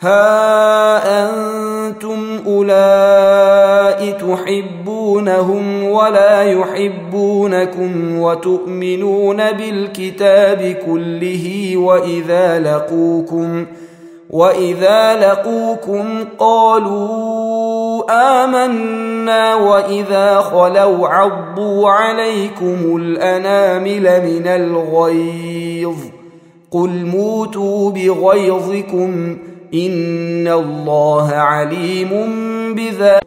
ها أنتم أولئك تحبونهم ولا يحبونكم وتؤمنون بالكتاب كله وإذا لقوكم قالوا آمنا وإذا خلوا عضوا عليكم الأنامل من الغيظ قل موتوا بغيظكم إن الله عليم بذلك